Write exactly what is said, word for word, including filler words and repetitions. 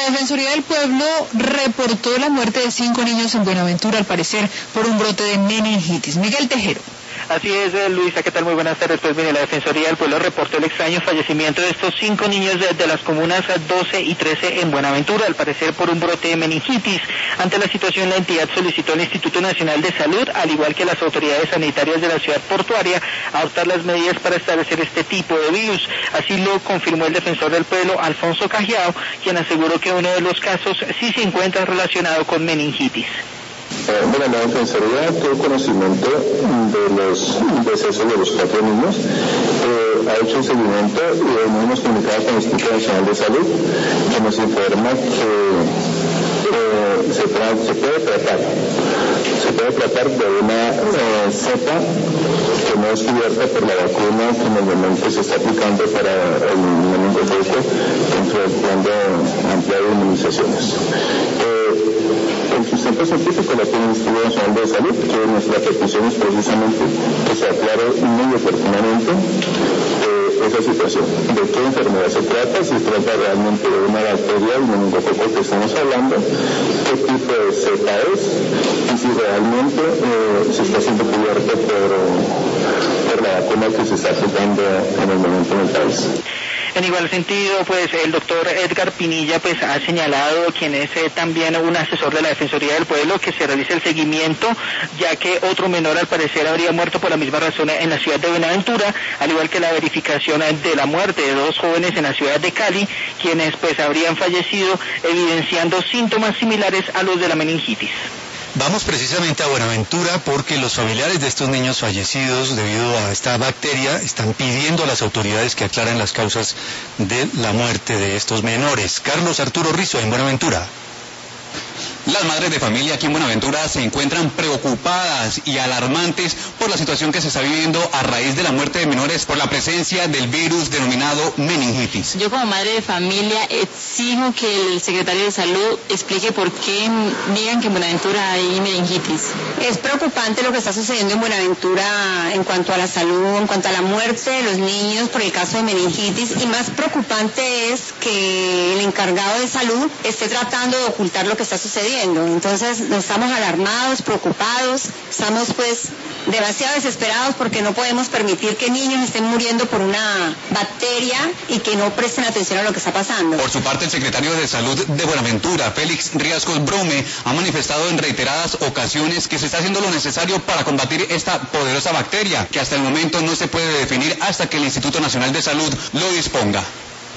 La Defensoría del Pueblo reportó la muerte de cinco niños en Buenaventura, al parecer por un brote de meningitis. Miguel Tejero. Así es, Luisa, ¿qué tal? Muy buenas tardes. Pues mire, la Defensoría del Pueblo reportó el extraño fallecimiento de estos cinco niños de, de las comunas doce y trece en Buenaventura, al parecer por un brote de meningitis. Ante la situación, la entidad solicitó al Instituto Nacional de Salud, al igual que las autoridades sanitarias de la ciudad portuaria, adoptar las medidas para establecer este tipo de virus. Así lo confirmó el defensor del pueblo, Alfonso Cajiao, quien aseguró que uno de los casos sí se encuentra relacionado con meningitis. Eh, bueno, la Defensoría tuvo conocimiento de los decesos de los cuatro niños, eh, ha hecho un seguimiento y nos hemos comunicado con el Instituto Nacional de Salud, que nos informa que eh, se, tra se puede tratar, se puede tratar de una eh, cepa que no es cubierta por la vacuna que normalmente se está aplicando para el meningococo dentro del plan de ampliado de inmunizaciones. Eh, El sustento científico lo tiene el Instituto Nacional de Salud, que nuestra petición es precisamente que se aclare muy oportunamente eh, esa situación. ¿De qué enfermedad se trata? Si se trata realmente de una bacteria, el meningococo que estamos hablando, qué tipo de cepa es y si realmente eh, se está siendo cubierto por, por la vacuna que se está aplicando en el momento en el país. En igual sentido, pues el doctor Edgar Pinilla pues ha señalado, quien es eh, también un asesor de la Defensoría del Pueblo, que se realice el seguimiento, ya que otro menor al parecer habría muerto por la misma razón en la ciudad de Buenaventura, al igual que la verificación de la muerte de dos jóvenes en la ciudad de Cali, quienes pues habrían fallecido evidenciando síntomas similares a los de la meningitis. Vamos precisamente a Buenaventura porque los familiares de estos niños fallecidos debido a esta bacteria están pidiendo a las autoridades que aclaren las causas de la muerte de estos menores. Carlos Arturo Rizo, en Buenaventura. Las madres de familia aquí en Buenaventura se encuentran preocupadas y alarmantes por la situación que se está viviendo a raíz de la muerte de menores por la presencia del virus denominado meningitis. Yo como madre de familia exijo que el secretario de Salud explique por qué niegan que en Buenaventura hay meningitis. Es preocupante lo que está sucediendo en Buenaventura en cuanto a la salud, en cuanto a la muerte de los niños por el caso de meningitis, y más preocupante es que el encargado de salud esté tratando de ocultar lo que está sucediendo. Entonces estamos alarmados, preocupados, estamos pues demasiado desesperados porque no podemos permitir que niños estén muriendo por una bacteria y que no presten atención a lo que está pasando. Por su parte, el secretario de Salud de Buenaventura, Félix Riascos Brome, ha manifestado en reiteradas ocasiones que se está haciendo lo necesario para combatir esta poderosa bacteria, que hasta el momento no se puede definir hasta que el Instituto Nacional de Salud lo disponga.